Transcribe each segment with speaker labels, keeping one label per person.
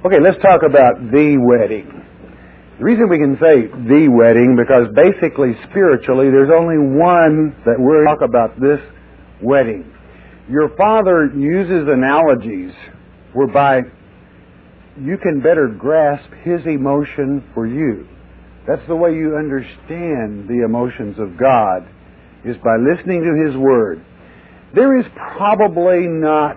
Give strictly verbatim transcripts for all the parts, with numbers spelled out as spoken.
Speaker 1: Okay, let's talk about the wedding. The reason we can say the wedding, because basically, spiritually, there's only one that we're talking about this wedding. Your Father uses analogies whereby you can better grasp His emotion for you. That's the way you understand the emotions of God, is by listening to His Word. There is probably not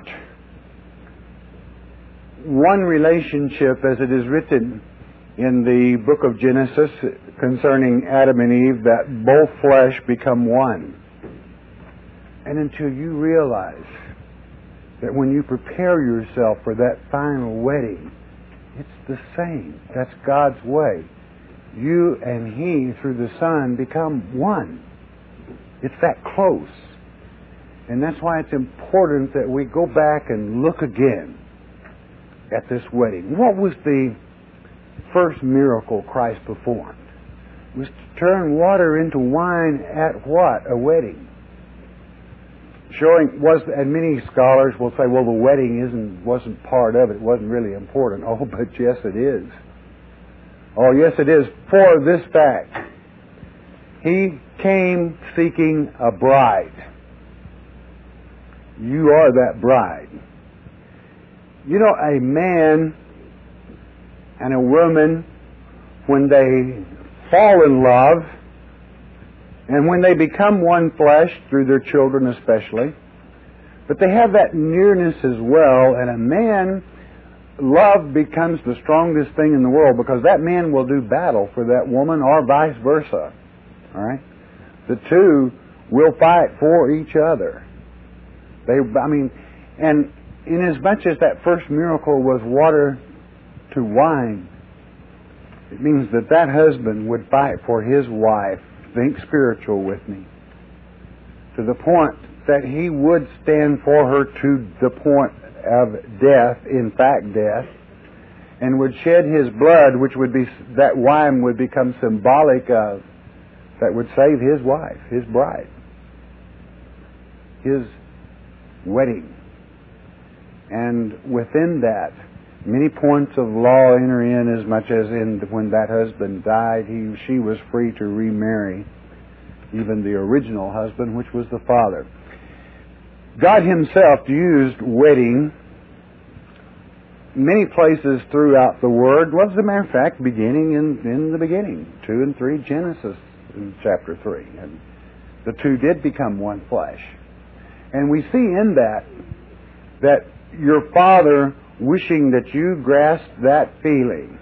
Speaker 1: one relationship, as it is written in the book of Genesis concerning Adam and Eve, that both flesh become one. And until you realize that when you prepare yourself for that final wedding, it's the same. That's God's way. You and He, through the Son, become one. It's that close. And that's why it's important that we go back and look again at this wedding. What was the first miracle Christ performed? It was to turn water into wine at what? A wedding. Showing was, and many scholars will say, well, the wedding isn't wasn't part of it, wasn't really important. Oh, but yes, it is. Oh, yes, it is. For this fact, He came seeking a bride. You are that bride. You know, a man and a woman, when they fall in love, and when they become one flesh, through their children especially, but they have that nearness as well, and a man, love becomes the strongest thing in the world, because that man will do battle for that woman, or vice versa. All right? The two will fight for each other. They, I mean, and inasmuch as that first miracle was water to wine, it means that that husband would fight for his wife, think spiritual with me, to the point that he would stand for her to the point of death, in fact death, and would shed his blood, which would be, that wine would become symbolic of, that would save his wife, his bride, his wedding. And within that, many points of law enter in, as much as in when that husband died, he she was free to remarry even the original husband, which was the father. God Himself used wedding many places throughout the Word. Well, as a matter of fact, beginning in, in the beginning, two and three, Genesis in chapter three. And the two did become one flesh. And we see in that that your Father wishing that you grasp that feeling,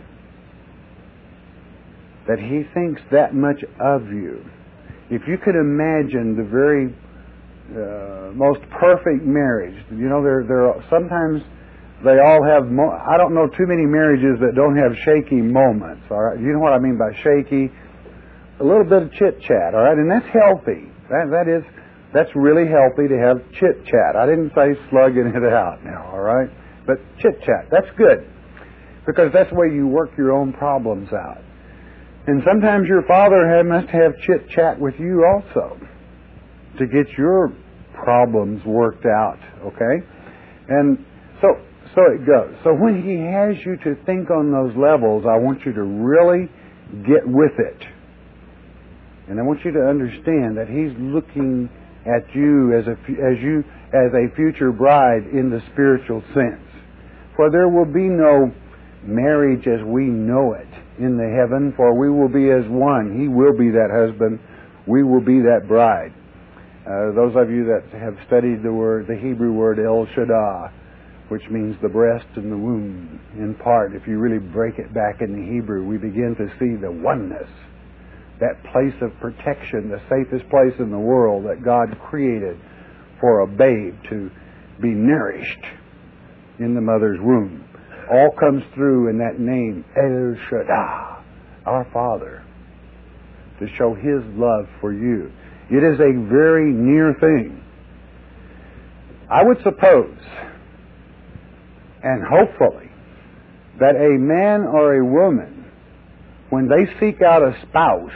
Speaker 1: that He thinks that much of you. If you could imagine the very uh, most perfect marriage, you know, there there are, sometimes they all have. Mo- I don't know too many marriages that don't have shaky moments. All right, you know what I mean by shaky? A little bit of chit chat. All right, and that's healthy. That that is that's really healthy to have chit chat. I didn't say slugging it out now. All right. But chit-chat, that's good, because that's the way you work your own problems out. And sometimes your Father have, must have chit-chat with you also to get your problems worked out, okay? And so so it goes. So when He has you to think on those levels, I want you to really get with it. And I want you to understand that He's looking at you as a, as you, as a future bride in the spiritual sense. For there will be no marriage as we know it in the heaven, for we will be as one. He will be that husband. We will be that bride. Uh, those of you that have studied the word, the Hebrew word El Shaddai, which means the breast and the womb, in part, if you really break it back in the Hebrew, we begin to see the oneness, that place of protection, the safest place in the world that God created for a babe to be nourished in the mother's womb. All comes through in that name, El Shaddai, our Father, to show His love for you. It is a very near thing. I would suppose, and hopefully, that a man or a woman, when they seek out a spouse,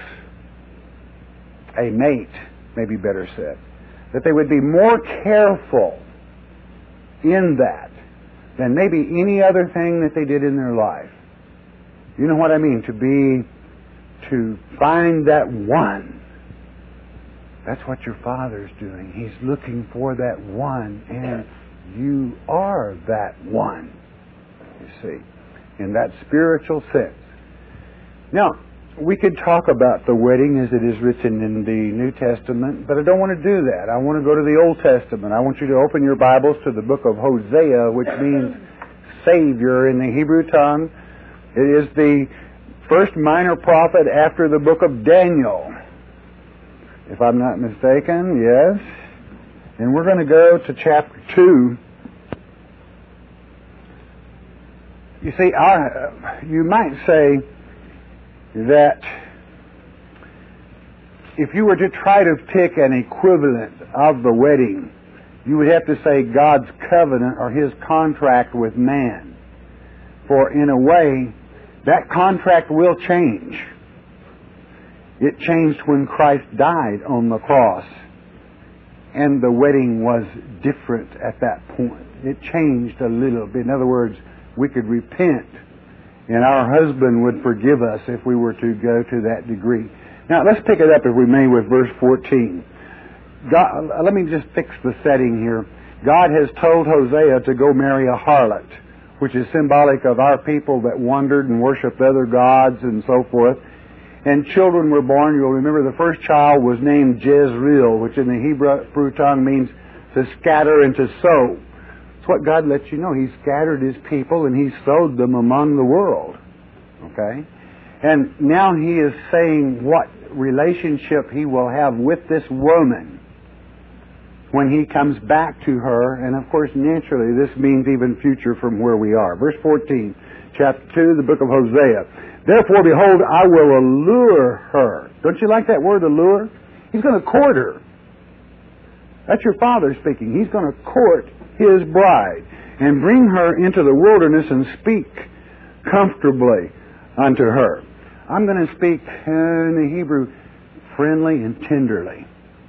Speaker 1: a mate, maybe better said, that they would be more careful in that than maybe any other thing that they did in their life. You know what I mean? To be, to find that one. That's what your Father's doing. He's looking for that one, and you are that one, you see, in that spiritual sense. Now, we could talk about the wedding as it is written in the New Testament, but I don't want to do that. I want to go to the Old Testament. I want you to open your Bibles to the book of Hosea, which means Savior in the Hebrew tongue. It is the first minor prophet after the book of Daniel, if I'm not mistaken, yes. And we're going to go to chapter two. You see, our, you might say that if you were to try to pick an equivalent of the wedding, you would have to say God's covenant or His contract with man. For in a way, that contract will change. It changed when Christ died on the cross, and the wedding was different at that point. It changed a little bit. In other words, we could repent, and our husband would forgive us if we were to go to that degree. Now, let's pick it up, if we may, with verse fourteen. God, let me just fix the setting here. God has told Hosea to go marry a harlot, which is symbolic of our people that wandered and worshipped other gods and so forth. And children were born. You'll remember the first child was named Jezreel, which in the Hebrew tongue means to scatter and to sow. It's what God lets you know. He scattered His people and He sowed them among the world. Okay? And now He is saying what relationship He will have with this woman when He comes back to her. And of course, naturally, this means even future from where we are. Verse fourteen, chapter two, the book of Hosea. Therefore, behold, I will allure her. Don't you like that word, allure? He's going to court her. That's your Father speaking. He's going to court His bride and bring her into the wilderness and speak comfortably unto her. I'm going to speak in the Hebrew friendly and tenderly.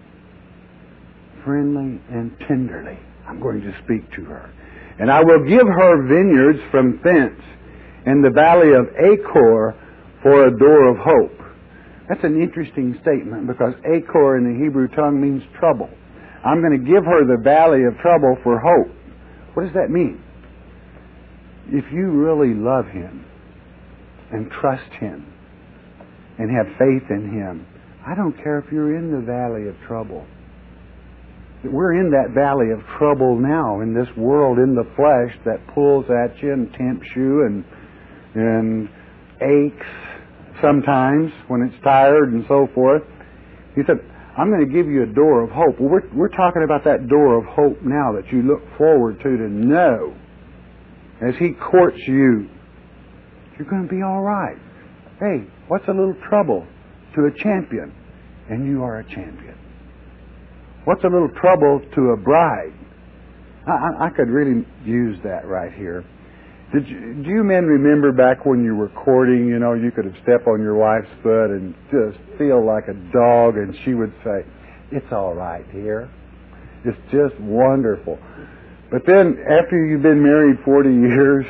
Speaker 1: Friendly and tenderly. I'm going to speak to her. And I will give her vineyards from thence, and the valley of Achor for a door of hope. That's an interesting statement, because Achor in the Hebrew tongue means trouble. I'm going to give her the valley of trouble for hope. What does that mean? If you really love Him and trust Him and have faith in Him, I don't care if you're in the valley of trouble. We're in that valley of trouble now in this world, in the flesh, that pulls at you and tempts you and and aches sometimes when it's tired and so forth. He said, I'm going to give you a door of hope. Well, we're, we're talking about that door of hope now that you look forward to, to know as He courts you, you're going to be all right. Hey, what's a little trouble to a champion? And you are a champion. What's a little trouble to a bride? I, I, I could really use that right here. Did you, do you men remember back when you were courting, you know, you could have stepped on your wife's foot and just feel like a dog, and she would say, it's all right here. It's just wonderful. But then after you've been married forty years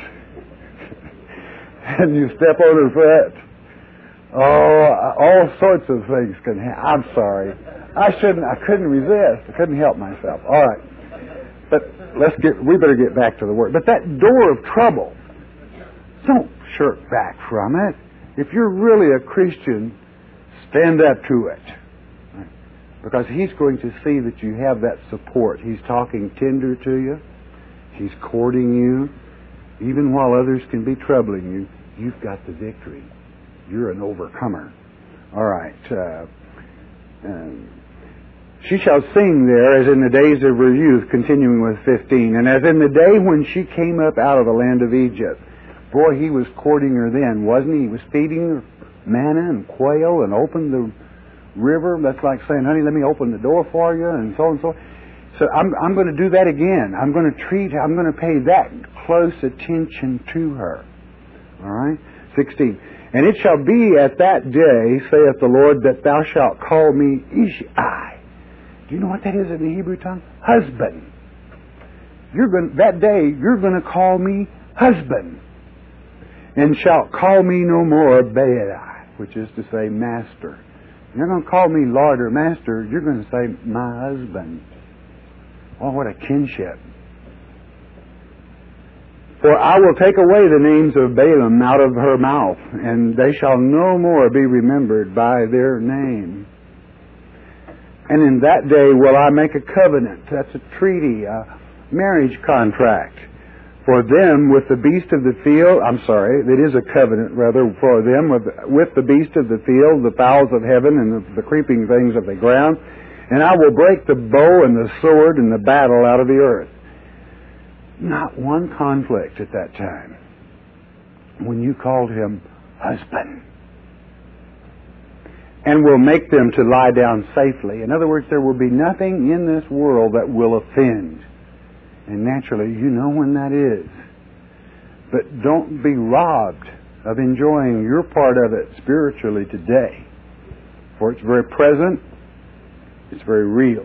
Speaker 1: and you step on her foot, oh, all sorts of things can happen. I'm sorry. I shouldn't, I couldn't resist. I couldn't help myself. All right. But let's get, we better get back to the Word. But that door of trouble, don't shirk back from it. If you're really a Christian, stand up to it. Because He's going to see that you have that support. He's talking tender to you. He's courting you. Even while others can be troubling you, you've got the victory. You're an overcomer. All right. Uh, um, She shall sing there as in the days of her youth, continuing with fifteen. And as in the day when she came up out of the land of Egypt. Boy, He was courting her then, wasn't He? He was feeding her manna and quail and opened the river. That's like saying, honey, let me open the door for you, and so and so. So I'm, I'm going to do that again. I'm going to treat her, I'm going to pay that close attention to her. All right? sixteen. And it shall be at that day, saith the Lord, that thou shalt call me Ishi. Do you know what that is in the Hebrew tongue? Husband. you're going that day you're going to call me husband, and shalt call me no more Baali, which is to say master. You're going to call me Lord or master. You're going to say my husband. Oh, what a kinship! For I will take away the names of Balaam out of her mouth, and they shall no more be remembered by their name. And in that day will I make a covenant. That's a treaty, a marriage contract. For them with the beast of the field, I'm sorry, it is a covenant rather, for them with, with the beast of the field, the fowls of heaven, and the, the creeping things of the ground. And I will break the bow and the sword and the battle out of the earth. Not one conflict at that time when you called him husband. And will make them to lie down safely. In other words, there will be nothing in this world that will offend. And naturally, you know when that is. But don't be robbed of enjoying your part of it spiritually today. For it's very present, it's very real.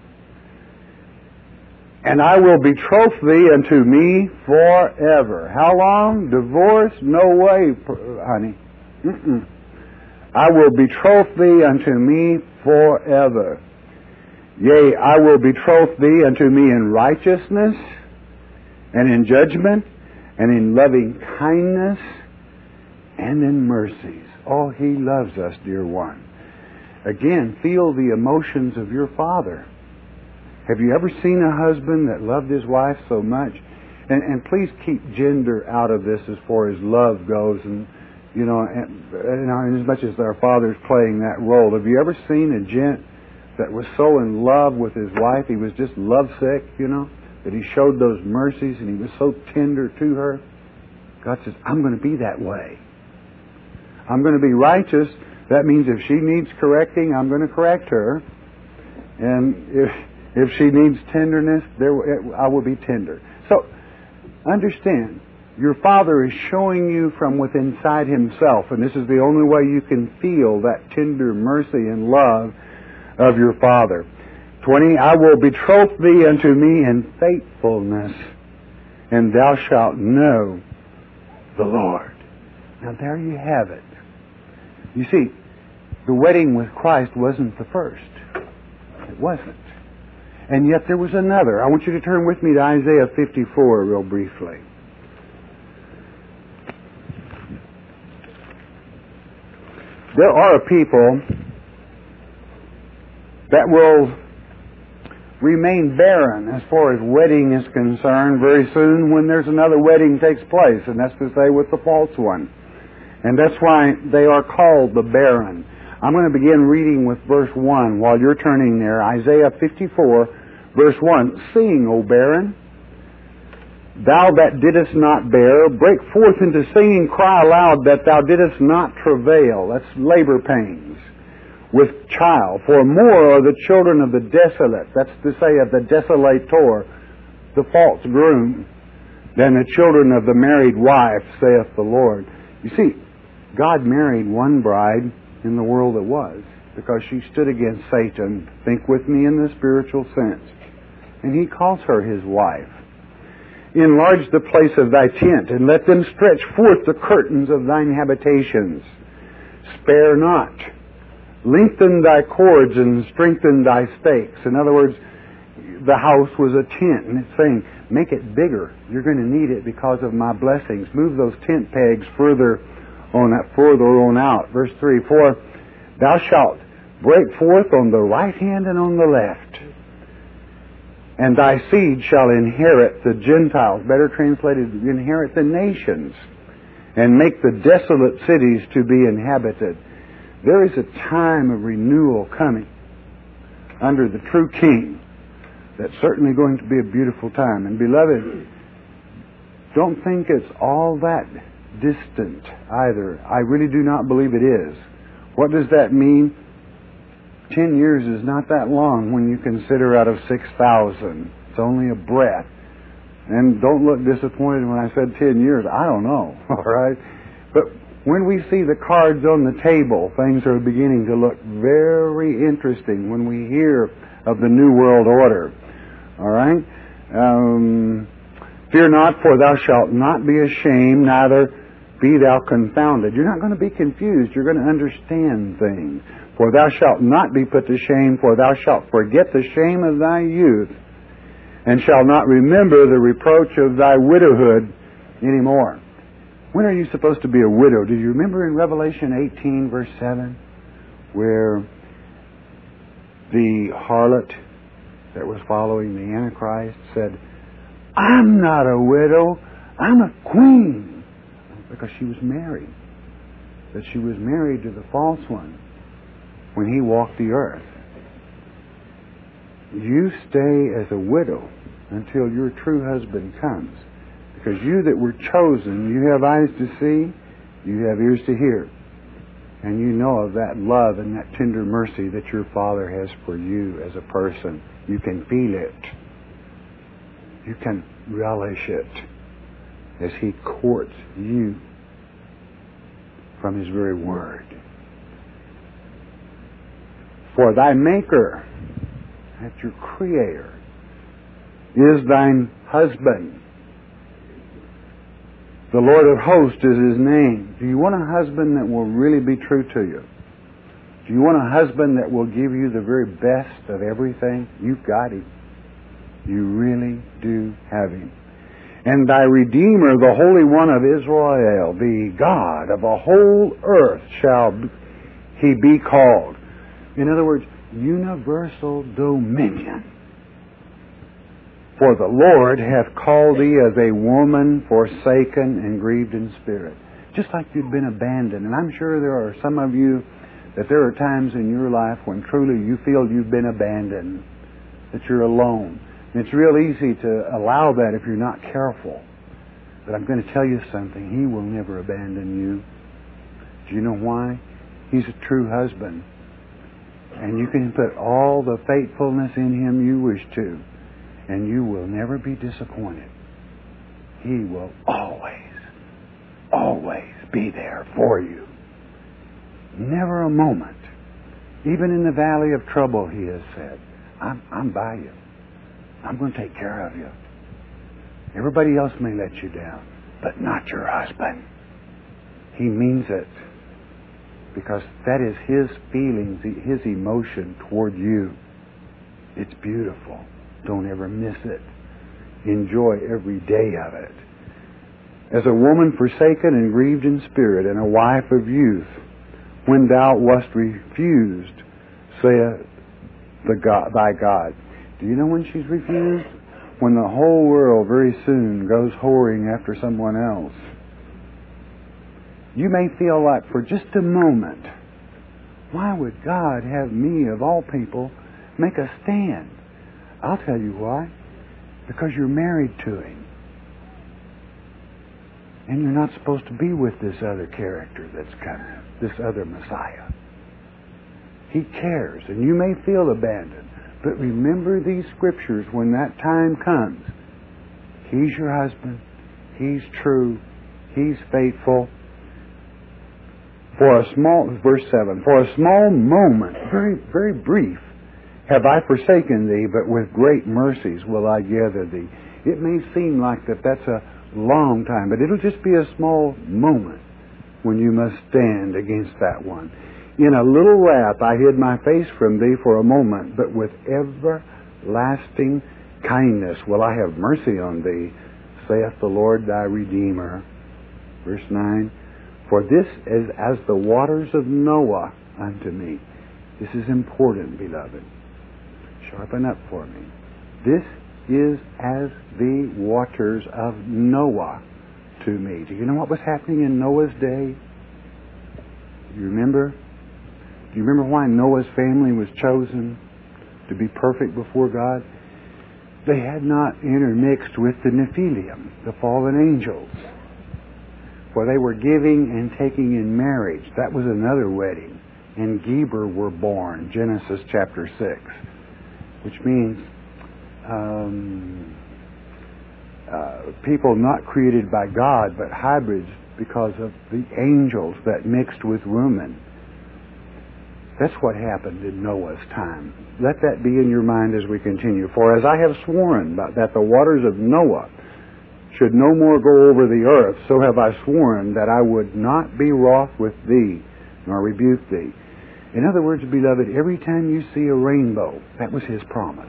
Speaker 1: And I will betroth thee unto me forever. How long? Divorce? No way, honey. Mm-mm. I will betroth thee unto me forever. Yea, I will betroth thee unto me in righteousness, and in judgment, and in loving kindness, and in mercies. Oh, he loves us, dear one. Again, feel the emotions of your Father. Have you ever seen a husband that loved his wife so much? And, and please keep gender out of this as far as love goes. And you know, and, and as much as our Father's playing that role, have you ever seen a gent that was so in love with his wife, he was just lovesick, you know, that he showed those mercies and he was so tender to her? God says, I'm going to be that way. I'm going to be righteous. That means if she needs correcting, I'm going to correct her. And if if she needs tenderness, there I will be tender. So, understand, your Father is showing you from within inside Himself, and this is the only way you can feel that tender mercy and love of your Father. twenty, I will betroth thee unto me in faithfulness, and thou shalt know the Lord. Now there you have it. You see, the wedding with Christ wasn't the first. It wasn't. And yet there was another. I want you to turn with me to Isaiah fifty-four real briefly. There are people that will remain barren as far as wedding is concerned very soon when there's another wedding takes place, and that's to say with the false one. And that's why they are called the barren. I'm going to begin reading with verse one while you're turning there. Isaiah fifty-four, verse one. Sing, O barren, thou that didst not bear, break forth into singing, cry aloud that thou didst not travail. That's labor pains with child. For more are the children of the desolate, that's to say of the desolator, the false groom, than the children of the married wife, saith the Lord. You see, God married one bride in the world that was, because she stood against Satan. Think with me in the spiritual sense. And He calls her His wife. Enlarge the place of thy tent, and let them stretch forth the curtains of thine habitations. Spare not. Lengthen thy cords and strengthen thy stakes. In other words, the house was a tent, and it's saying, make it bigger. You're going to need it because of my blessings. Move those tent pegs further on that, further on out. Verse three, for thou shalt break forth on the right hand and on the left, and thy seed shall inherit the Gentiles. Better translated, inherit the nations, and make the desolate cities to be inhabited. There is a time of renewal coming under the true King. That's certainly going to be a beautiful time. And beloved, don't think it's all that distant either. I really do not believe it is. What does that mean? Ten years is not that long when you consider out of six thousand. It's only a breath. And don't look disappointed when I said ten years. I don't know, all right? But when we see the cards on the table, things are beginning to look very interesting when we hear of the New World Order, all right? Um, Fear not, for thou shalt not be ashamed, neither be thou confounded. You're not going to be confused. You're going to understand things. For thou shalt not be put to shame, for thou shalt forget the shame of thy youth, and shalt not remember the reproach of thy widowhood anymore. When are you supposed to be a widow? Do you remember in Revelation eighteen, verse seven, where the harlot that was following the Antichrist said, I'm not a widow, I'm a queen. Because she was married. That she was married to the false one when he walked the earth. You stay as a widow until your true husband comes. Because you that were chosen, you have eyes to see, you have ears to hear. And you know of that love and that tender mercy that your Father has for you as a person. You can feel it. You can relish it as He courts you from His very word. For thy Maker, that's your Creator, is thine husband. The Lord of hosts is His name. Do you want a husband that will really be true to you? Do you want a husband that will give you the very best of everything? You've got Him. You really do have Him. And thy Redeemer, the Holy One of Israel, the God of the whole earth, shall He be called. In other words, universal dominion. For the Lord hath called thee as a woman forsaken and grieved in spirit. Just like you've been abandoned. And I'm sure there are some of you that there are times in your life when truly you feel you've been abandoned, that you're alone. And it's real easy to allow that if you're not careful. But I'm going to tell you something. He will never abandon you. Do you know why? He's a true husband. And you can put all the faithfulness in Him you wish to. And you will never be disappointed. He will always, always be there for you. Never a moment. Even in the valley of trouble, He has said, I'm, I'm by you. I'm going to take care of you. Everybody else may let you down, but not your husband. He means it. Because that is His feelings, His emotion toward you. It's beautiful. Don't ever miss it. Enjoy every day of it. As a woman forsaken and grieved in spirit, and a wife of youth, when thou wast refused, saith the God, thy God. Do you know when she's refused? When the whole world very soon goes whoring after someone else. You may feel like for just a moment, why would God have me, of all people, make a stand? I'll tell you why. Because you're married to Him. And you're not supposed to be with this other character that's coming, this other Messiah. He cares, and you may feel abandoned. But remember these scriptures when that time comes. He's your husband. He's true. He's faithful. For a small, verse seven, for a small moment, very, very brief, have I forsaken thee, but with great mercies will I gather thee. It may seem like that that's a long time, but it'll just be a small moment when you must stand against that one. In a little wrath I hid my face from thee for a moment, but with everlasting kindness will I have mercy on thee, saith the Lord thy Redeemer. Verse nine, for this is as the waters of Noah unto me. This is important, beloved. Sharpen up for me. This is as the waters of Noah to me. Do you know what was happening in Noah's day? Do you remember? Do you remember why Noah's family was chosen to be perfect before God? They had not intermixed with the Nephilim, the fallen angels. For they were giving and taking in marriage. That was another wedding. And Geber were born, Genesis chapter six. Which means um, uh, people not created by God, but hybrids because of the angels that mixed with women. That's what happened in Noah's time. Let that be in your mind as we continue. For as I have sworn that the waters of Noah should no more go over the earth, so have I sworn that I would not be wroth with thee, nor rebuke thee. In other words, beloved, every time you see a rainbow, that was His promise.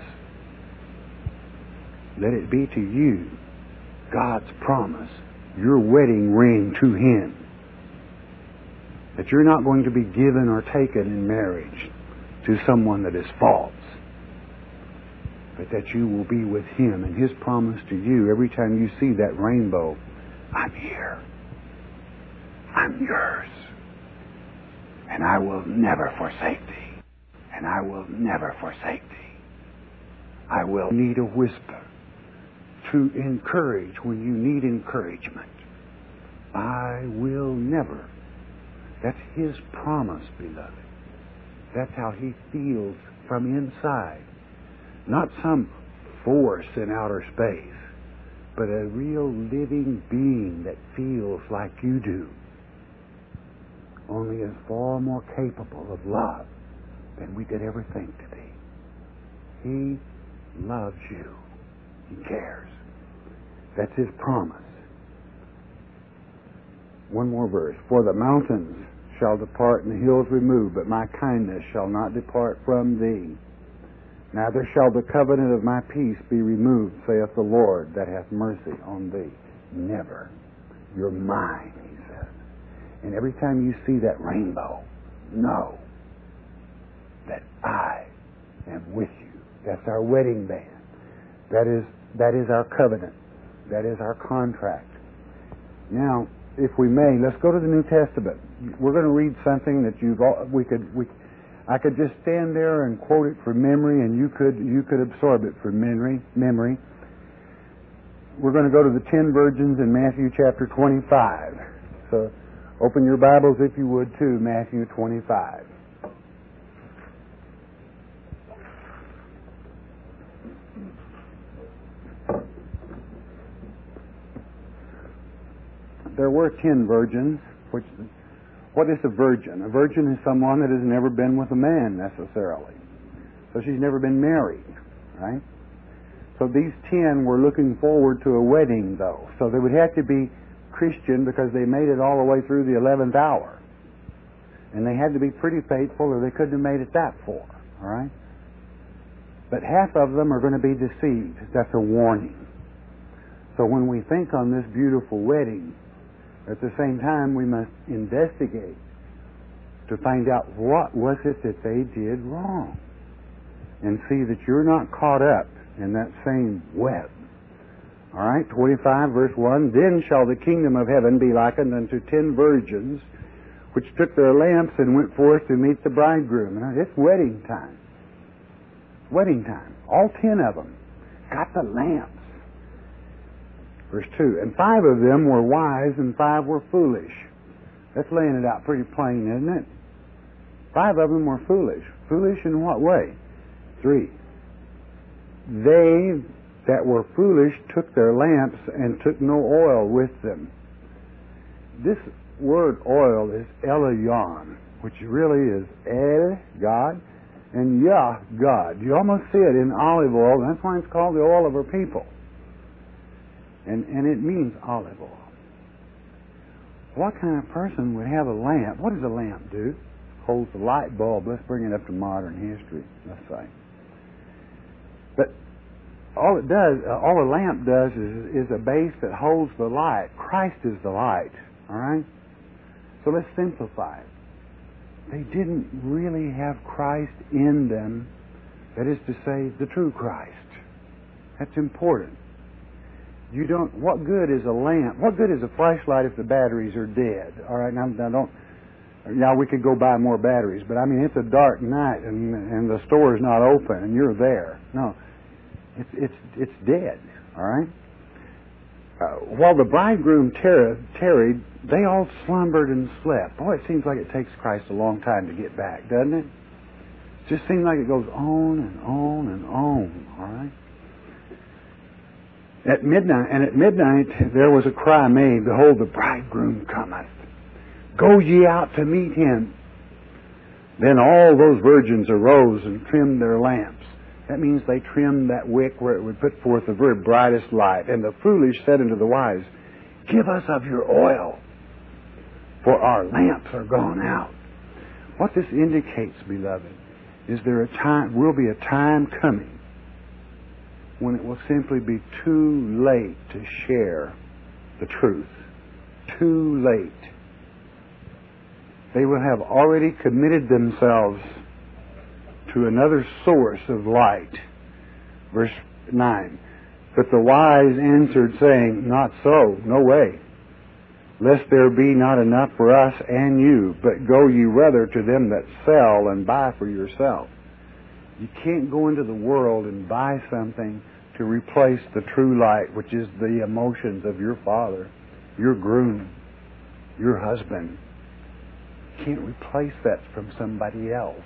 Speaker 1: Let it be to you God's promise, your wedding ring to Him. That you're not going to be given or taken in marriage to someone that is false, but that you will be with Him, and His promise to you every time you see that rainbow, I'm here. I'm yours. And I will never forsake thee. And I will never forsake thee. I will need a whisper to encourage when you need encouragement. I will never. That's His promise, beloved. That's how He feels from inside. Not some force in outer space, but a real living being that feels like you do, only is far more capable of love than we could ever think to be. He loves you. He cares. That's His promise. One more verse. For the mountains shall depart and the hills remove, but my kindness shall not depart from thee. Neither shall the covenant of my peace be removed, saith the Lord, that hath mercy on thee. Never. You're mine, He says. And every time you see that rainbow, know that I am with you. That's our wedding band. That is, that is our covenant. That is our contract. Now, if we may, let's go to the New Testament. We're going to read something that you've all, we could we I could just stand there and quote it from memory, and you could you could absorb it from memory. Memory. We're going to go to the ten virgins in Matthew chapter twenty-five. So, open your Bibles, if you would, to Matthew twenty-five. There were ten virgins. Which, what is a virgin? A virgin is someone that has never been with a man necessarily. So she's never been married, right? So these ten were looking forward to a wedding, though. So they would have to be Christian because they made it all the way through the eleventh hour. And they had to be pretty faithful or they couldn't have made it that far, all right? But half of them are going to be deceived. That's a warning. So when we think on this beautiful wedding, at the same time we must investigate to find out what was it that they did wrong and see that you're not caught up in that same web. All right, twenty-five verse one, Then shall the kingdom of heaven be likened unto ten virgins which took their lamps and went forth to meet the bridegroom. Now, it's wedding time. Wedding time. All ten of them got the lamps. Verse two, And five of them were wise and five were foolish. That's laying it out pretty plain, isn't it? Five of them were foolish. Foolish in what way? Three. They that were foolish took their lamps and took no oil with them. This word oil is Elion, which really is El, God, and Yah, God. You almost see it in olive oil, and that's why it's called the oil of our people. And, and it means olive oil. What kind of person would have a lamp? What does a lamp do? Holds the light bulb. Let's bring it up to modern history, let's say. But all it does, uh, all a lamp does is, is a base that holds the light. Christ is the light, all right? So let's simplify it. They didn't really have Christ in them, that is to say, the true Christ. That's important. You don't. What good is a lamp? What good is a flashlight if the batteries are dead? All right, now, now don't. Now we could go buy more batteries, but I mean it's a dark night and and the store is not open and you're there. No, it's it's it's dead. All right. Uh, while the bridegroom tar- tarried, they all slumbered and slept. Boy, it seems like it takes Christ a long time to get back, doesn't it? It just seems like it goes on and on and on. All right. At midnight, and at midnight there was a cry made, Behold, the bridegroom cometh. Go ye out to meet him. Then all those virgins arose and trimmed their lamps. That means they trimmed that wick where it would put forth the very brightest light. And the foolish said unto the wise, Give us of your oil, for our lamps are gone out. What this indicates, beloved, is there a time will be a time coming when it will simply be too late to share the truth. Too late. They will have already committed themselves to another source of light. Verse nine. But the wise answered, saying, Not so, no way. Lest there be not enough for us and you, but go ye rather to them that sell and buy for yourself. You can't go into the world and buy something to replace the true light, which is the emotions of your father, your groom, your husband. You can't replace that from somebody else.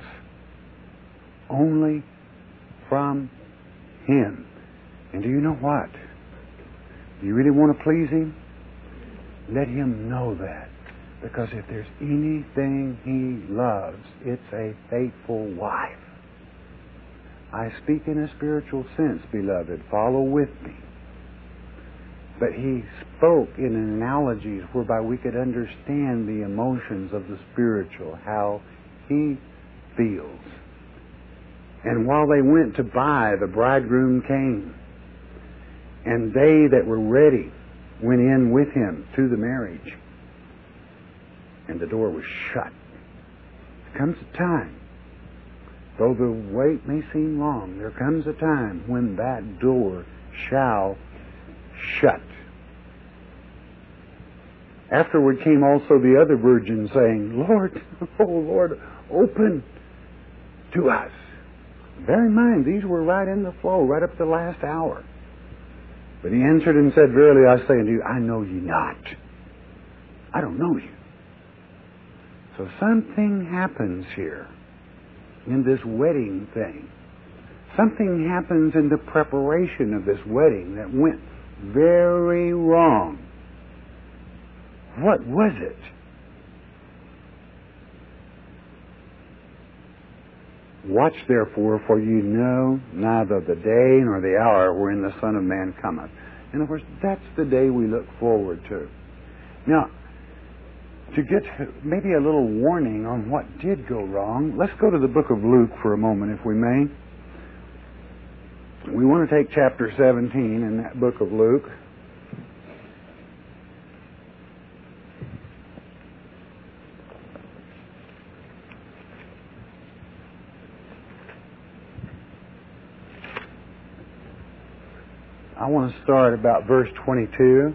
Speaker 1: Only from Him. And do you know what? Do you really want to please Him? Let Him know that. Because if there's anything He loves, it's a faithful wife. I speak in a spiritual sense, beloved. Follow with me. But He spoke in analogies whereby we could understand the emotions of the spiritual, how He feels. And while they went to buy, the bridegroom came. And they that were ready went in with Him to the marriage. And the door was shut. There comes a time, though the wait may seem long, there comes a time when that door shall shut. Afterward came also the other virgins, saying, Lord, oh Lord, open to us. Bear in mind, these were right in the flow, right up to the last hour. But He answered and said, Verily I say unto you, I know ye not. I don't know you. So something happens here in this wedding thing. Something happens in the preparation of this wedding that went very wrong. What was it? Watch therefore, for you know neither the day nor the hour wherein the Son of Man cometh. In other words, that's the day we look forward to. Now, to get maybe a little warning on what did go wrong, let's go to the book of Luke for a moment, if we may. We want to take chapter seventeen in that book of Luke. I want to start about verse twenty-two.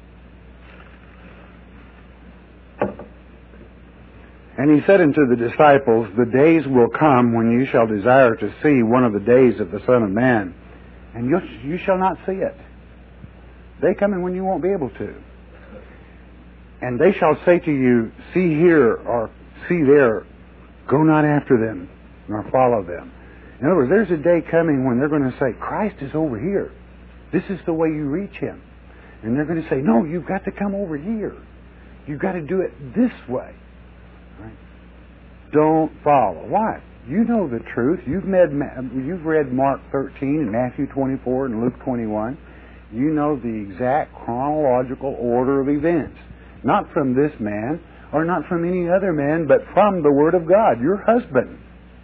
Speaker 1: And He said unto the disciples, The days will come when you shall desire to see one of the days of the Son of Man, and you, you shall not see it. They coming when you won't be able to. And they shall say to you, See here, or see there, go not after them, nor follow them. In other words, there's a day coming when they're going to say, Christ is over here. This is the way you reach Him. And they're going to say, no, you've got to come over here. You've got to do it this way. Right? Don't follow. Why? You know the truth. You've read, you've read Mark thirteen and Matthew twenty-four and Luke twenty-one. You know the exact chronological order of events. Not from this man or not from any other man, but from the Word of God, your husband.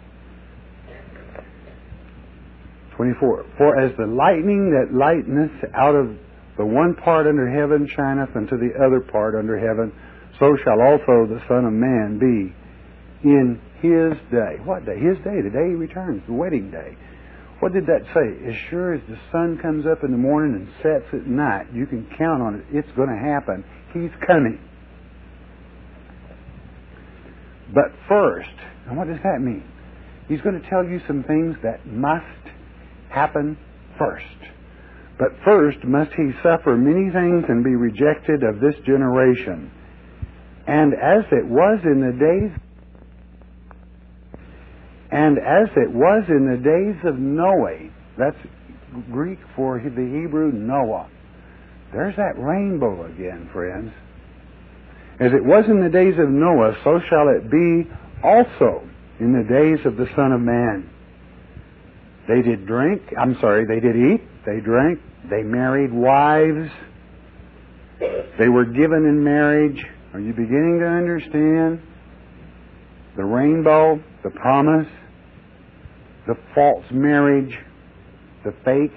Speaker 1: twenty-four. For as the lightning that lighteneth out of the one part under heaven shineth unto the other part under heaven, so shall also the Son of Man be in His day. What day? His day, the day He returns, the wedding day. What did that say? As sure as the sun comes up in the morning and sets at night, you can count on it. It's going to happen. He's coming. But first, and what does that mean? He's going to tell you some things that must happen first. But first must He suffer many things and be rejected of this generation. And as it was in the days and as it was in the days of Noah, that's Greek for the Hebrew Noah. There's that rainbow again, friends. As it was in the days of Noah, so shall it be also in the days of the Son of Man. They did drink, I'm sorry, they did eat, they drank, they married wives, they were given in marriage. Are you beginning to understand? The rainbow, the promise, the false marriage, the fake,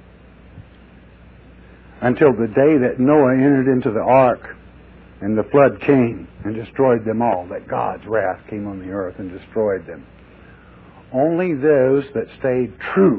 Speaker 1: until the day that Noah entered into the ark and the flood came and destroyed them all, that God's wrath came on the earth and destroyed them. Only those that stayed true.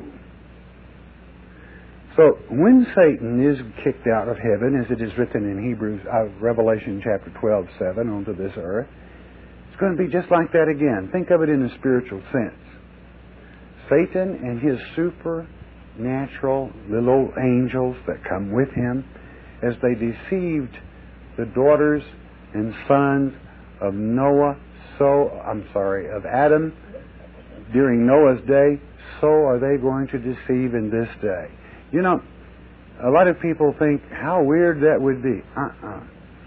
Speaker 1: So when Satan is kicked out of heaven, as it is written in Hebrews, uh, Revelation chapter twelve, seven, onto this earth, it's going to be just like that again. Think of it in a spiritual sense. Satan and his supernatural little angels that come with him, as they deceived the daughters and sons of Noah, so, I'm sorry, of Adam during Noah's day, so are they going to deceive in this day. You know, a lot of people think how weird that would be. Uh-uh.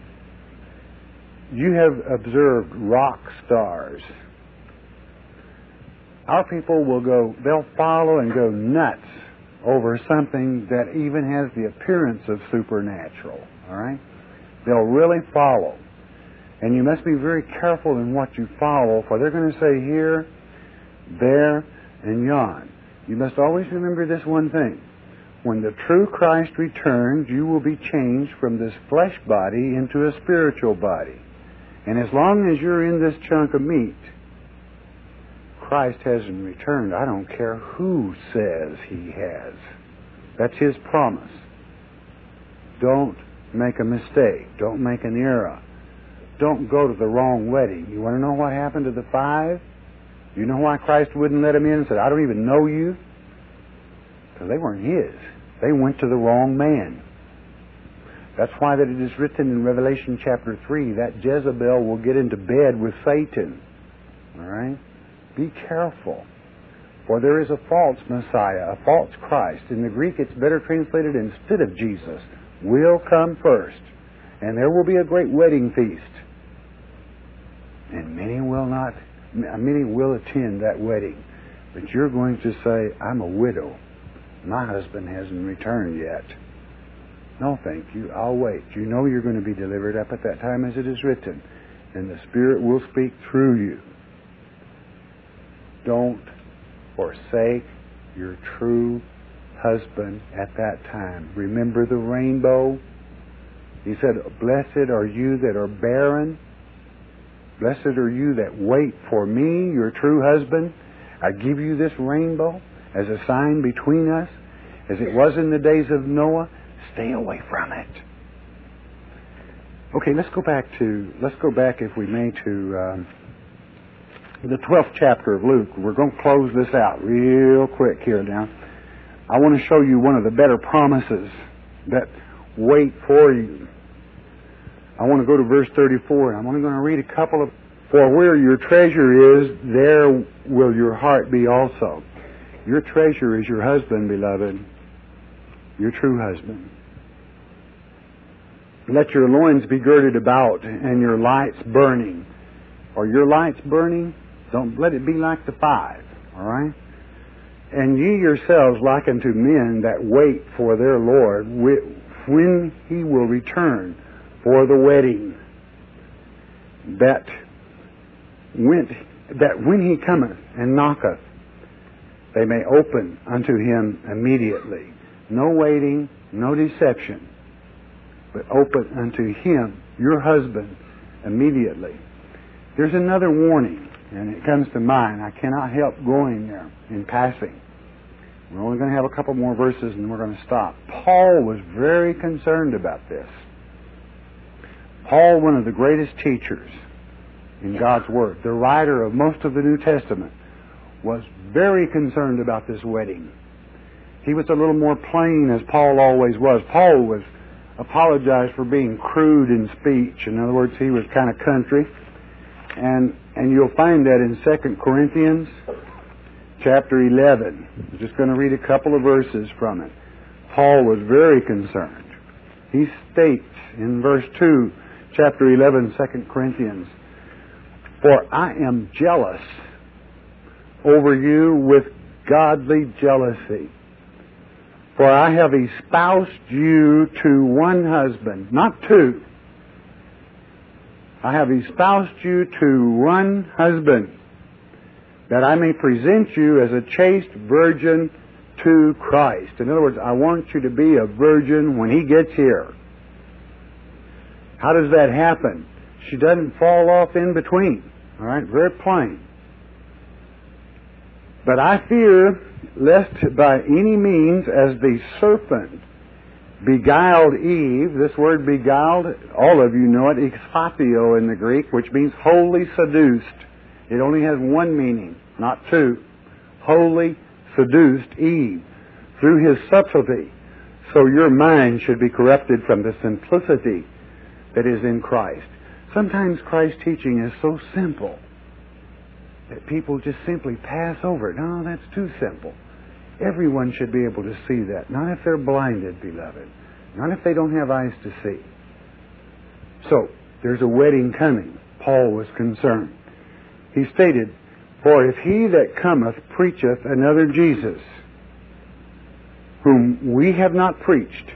Speaker 1: You have observed rock stars. Our people will go, they'll follow and go nuts over something that even has the appearance of supernatural. All right? They'll really follow. And you must be very careful in what you follow, for they're going to say here, there, and yon. You must always remember this one thing. When the true Christ returns, you will be changed from this flesh body into a spiritual body. And as long as you're in this chunk of meat, Christ hasn't returned. I don't care who says he has. That's his promise. Don't make a mistake. Don't make an error. Don't go to the wrong wedding. You want to know what happened to the five? You know why Christ wouldn't let them in and said, I don't even know you? Because they weren't his. They went to the wrong man. That's why that it is written in Revelation chapter three that Jezebel will get into bed with Satan. All right? Be careful. For there is a false Messiah, a false Christ. In the Greek it's better translated instead of Jesus. Will come first. And there will be a great wedding feast. And many will not, many will attend that wedding. But you're going to say, I'm a widow. My husband hasn't returned yet. No, thank you. I'll wait. You know you're going to be delivered up at that time as it is written. And the Spirit will speak through you. Don't forsake your true husband at that time. Remember the rainbow? He said, blessed are you that are barren. Blessed are you that wait for me, your true husband. I give you this rainbow as a sign between us, as it was in the days of Noah. Stay away from it. Okay, let's go back to, let's go back, if we may, to um, the twelfth chapter of Luke. We're going to close this out real quick here now. I want to show you one of the better promises that wait for you. I want to go to verse thirty-four, and I'm only going to read a couple of, for where your treasure is, there will your heart be also. Your treasure is your husband, beloved, your true husband. Let your loins be girded about, and your lights burning. Are your lights burning? Don't let it be like the five, all right? And ye yourselves like unto men that wait for their Lord, when he will return for the wedding, that went, that when he cometh and knocketh, they may open unto him immediately. No waiting, no deception, but open unto him, your husband, immediately. There's another warning, and it comes to mind. I cannot help going there in passing. We're only going to have a couple more verses and we're going to stop. Paul was very concerned about this. Paul, one of the greatest teachers in God's Word, the writer of most of the New Testament, was very concerned about this wedding. He was a little more plain, as Paul always was. Paul was apologized for being crude in speech. In other words, he was kind of country. And and you'll find that in Second Corinthians chapter eleven. I'm just going to read a couple of verses from it. Paul was very concerned. He states in verse two, chapter eleven, Second Corinthians, for I am jealous over you with godly jealousy. For I have espoused you to one husband, not two. I have espoused you to one husband, that I may present you as a chaste virgin to Christ. In other words, I want you to be a virgin when He gets here. How does that happen? She doesn't fall off in between. All right, very plain. But I fear lest by any means, as the serpent beguiled Eve, this word beguiled, all of you know it, exfatio in the Greek, which means wholly seduced. It only has one meaning, not two. Wholly seduced Eve through his subtlety. So your mind should be corrupted from the simplicity that is in Christ. Sometimes Christ's teaching is so simple that people just simply pass over it. No, that's too simple. Everyone should be able to see that. Not if they're blinded, beloved. Not if they don't have eyes to see. So, there's a wedding coming. Paul was concerned. He stated, For if he that cometh preacheth another Jesus, whom we have not preached,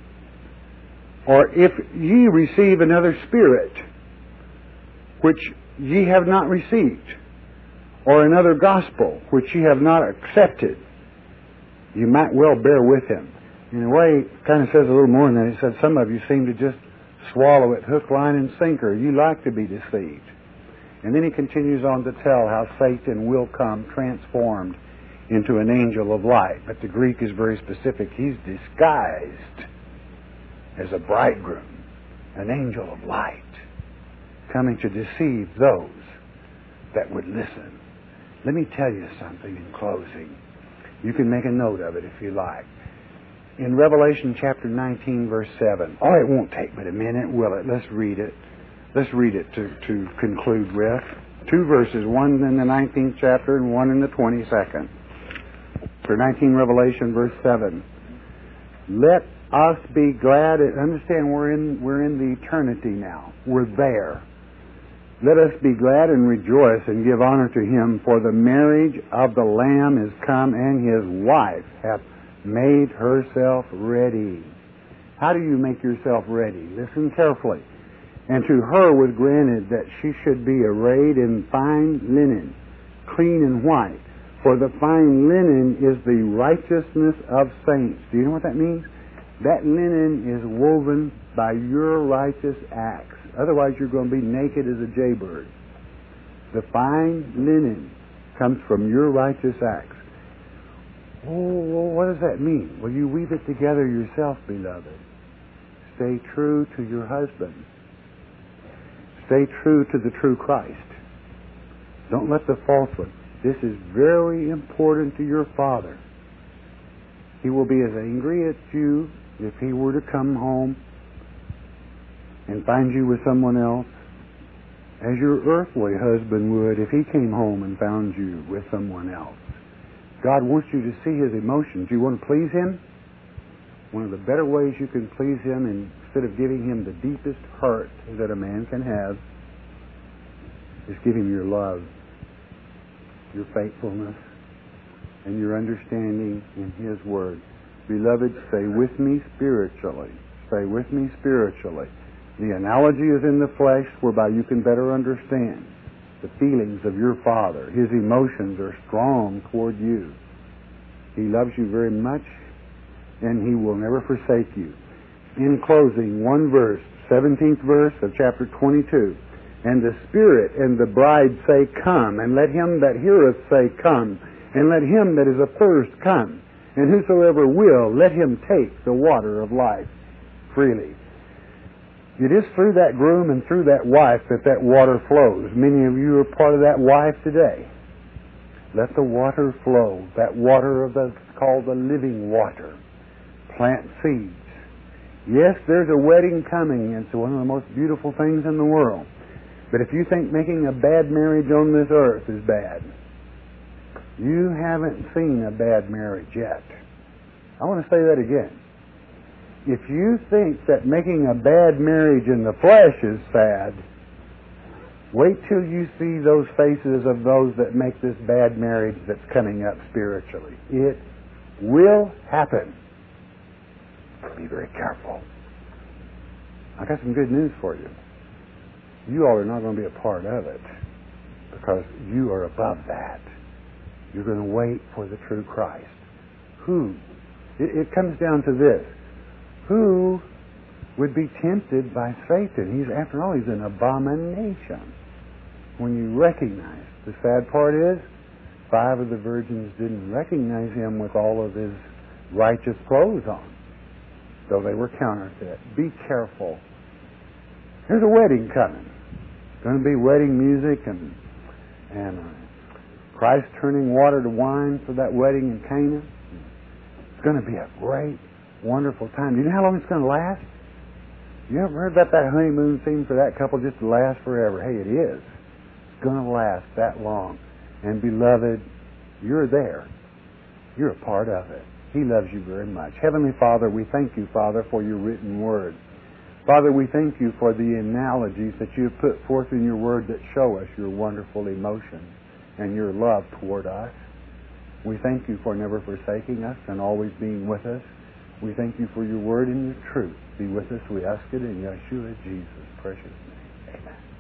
Speaker 1: or if ye receive another Spirit, which ye have not received, or another gospel, which ye have not accepted, you might well bear with him. In a way, it kind of says a little more than that. It says some of you seem to just swallow it hook, line, and sinker. You like to be deceived. And then he continues on to tell how Satan will come transformed into an angel of light. But the Greek is very specific. He's disguised as a bridegroom, an angel of light, coming to deceive those that would listen. Let me tell you something in closing. You can make a note of it if you like. In Revelation chapter nineteen, verse seven. Oh, it won't take but a minute, will it? Let's read it. Let's read it to, to conclude with. Two verses, one in the nineteenth chapter and one in the twenty-second. For nineteen, Revelation, verse seven. Let us be glad. Understand, we're in, we're in the eternity now. We're there. Let us be glad and rejoice and give honor to him, for the marriage of the Lamb is come, and his wife hath made herself ready. How do you make yourself ready? Listen carefully. And to her was granted that she should be arrayed in fine linen, clean and white. For the fine linen is the righteousness of saints. Do you know what that means? That linen is woven by your righteous acts. Otherwise, you're going to be naked as a jaybird. The fine linen comes from your righteous acts. Oh, well, what does that mean? Well, you weave it together yourself, beloved. Stay true to your husband. Stay true to the true Christ. Don't let the false one. This is very important to your Father. He will be as angry at you if he were to come home and find you with someone else as your earthly husband would if he came home and found you with someone else. God wants you to see his emotions. You want to please him? One of the better ways you can please him, instead of giving him the deepest hurt that a man can have, is give him your love, your faithfulness, and your understanding in his word. Beloved, stay with me spiritually. Stay with me spiritually. The analogy is in the flesh, whereby you can better understand the feelings of your Father. His emotions are strong toward you. He loves you very much, and he will never forsake you. In closing, one verse, seventeenth verse of chapter twenty-two. And the Spirit and the bride say, Come, and let him that heareth say, Come, and let him that is athirst come, and whosoever will, let him take the water of life freely. It is through that groom and through that wife that that water flows. Many of you are part of that wife today. Let the water flow. That water of the called the living water. Plant seeds. Yes, there's a wedding coming. It's one of the most beautiful things in the world. But if you think making a bad marriage on this earth is bad, you haven't seen a bad marriage yet. I want to say that again. If you think that making a bad marriage in the flesh is sad, Wait till you see those faces of those that make this bad marriage that's coming up spiritually. It will happen. Be very careful. I got some good news for you. You all are not going to be a part of it because you are above that. You're going to wait for the true Christ. Who? It, it comes down to this. Who would be tempted by Satan? He's, after all, he's an abomination. When you recognize, the sad part is, five of the virgins didn't recognize him with all of his righteous clothes on, though they were counterfeit. Be careful. There's a wedding coming. It's going to be wedding music and and uh, Christ turning water to wine for that wedding in Cana. It's going to be a great, wonderful time. Do you know how long it's going to last? You ever heard about that honeymoon theme for that couple just to last forever? Hey, it is. It's going to last that long. And beloved, you're there. You're a part of it. He loves you very much. Heavenly Father, we thank you, Father, for your written word. Father, we thank you for the analogies that you have put forth in your word that show us your wonderful emotion and your love toward us. We thank you for never forsaking us and always being with us. We thank you for your word and your truth. Be with us, we ask it in Yeshua Jesus' precious name. Amen.